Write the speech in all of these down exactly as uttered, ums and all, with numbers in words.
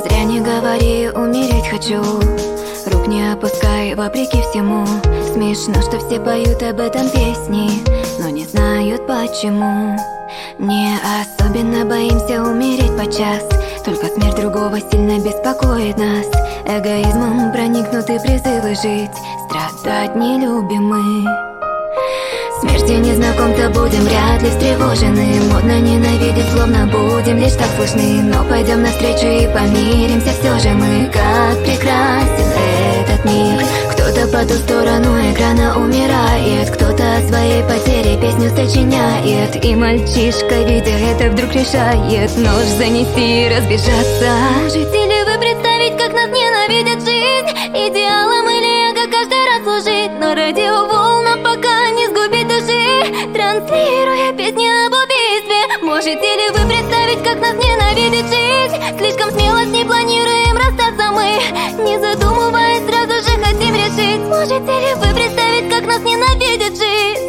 Зря не говори, умереть хочу. Рук не опускай, вопреки всему. Смешно, что все поют об этом песни, но не знают почему. Не особенно боимся умереть подчас, только смерть другого сильно беспокоит нас. Эгоизмом проникнуты призывы жить, страдать не любим мы. Смерти незнакомца будем вряд ли встревожены. Модно ненавидеть, словно будем лишь так слышны. Но пойдем навстречу и помиримся все же мы. Как прекрасен этот мир. Кто-то по ту сторону экрана умирает, кто-то о своей потере песню сочиняет. И мальчишка, видя это, вдруг решает нож занести и разбежаться. Можете ли вы представить, как нас ненавидит жизнь? Идеалом или эго каждый раз служит, но радиоволна пока не сгубит души, транслируя песни об убийстве. Можете ли вы представить, как нас ненавидит жизнь? Слишком смело с ней планируем расстаться мы, не задумываясь, сразу же хотим решить. Можете ли вы представить, как нас ненавидит жизнь?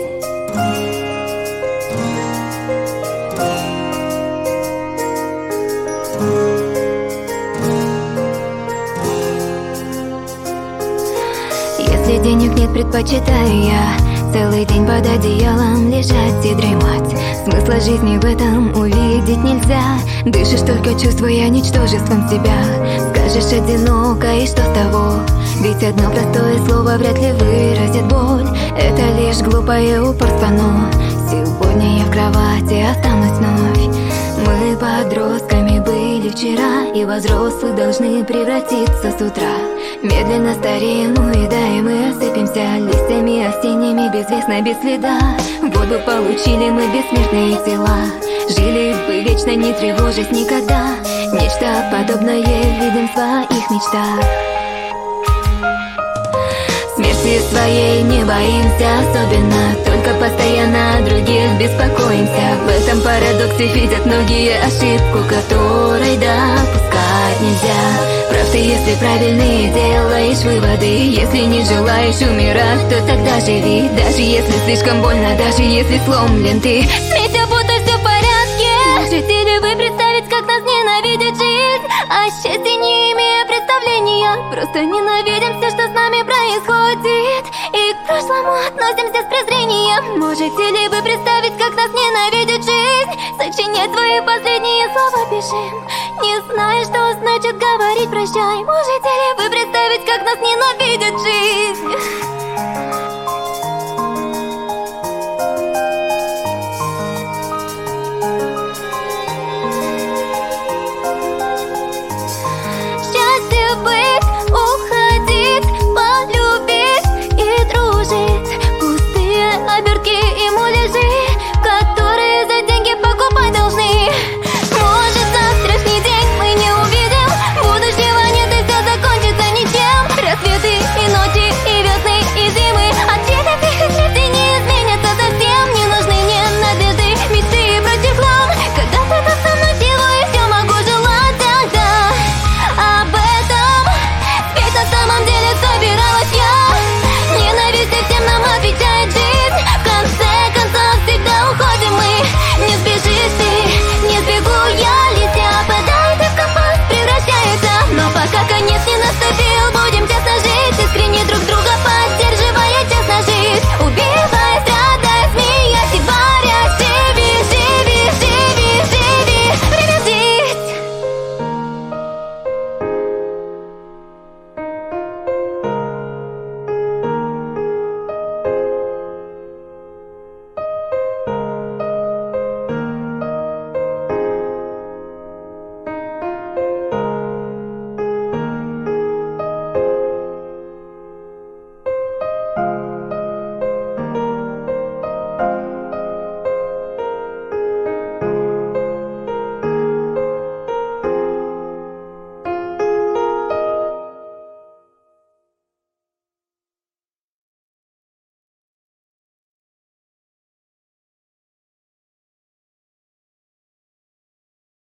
Если денег нет, предпочитаю я целый день под одеялом лежать и дремать. Смысла жизни в этом увидеть нельзя. Дышишь только чувствуя ничтожеством себя. Скажешь одиноко, и что с того? Ведь одно простое слово вряд ли выразит боль. Это лишь глупое упорство, но сегодня я в кровати останусь вновь. Мы подростками были вчера, и во взрослых должны превратиться с утра. Медленно стареем, уедаем и осыпемся листьями осенними, безвестно, без следа. Воду получили мы, бессмертные тела. Жили бы вечно, не тревожась никогда. Нечто подобное видим в своих мечтах. Смерти своей не боимся особенно, только постоянно о других беспокоимся. В этом парадоксе видят многие ошибку, которой допускать нельзя. Прав ты, если правильные делаешь выводы. Если не желаешь умирать, то тогда живи. Даже если слишком больно, даже если сломлен ты. Смейся, будто все в порядке. Можете ли вы представить, как нас ненавидит жизнь? О счастье не имея представления, просто ненавидим все, что с нами происходит, и к прошлому относимся с презрением. Можете ли вы представить, как нас ненавидит жизнь? Сочинять твои последние слова пишем, не зная, что значит говорить прощай. Можете ли вы представить, как нас ненавидит жизнь?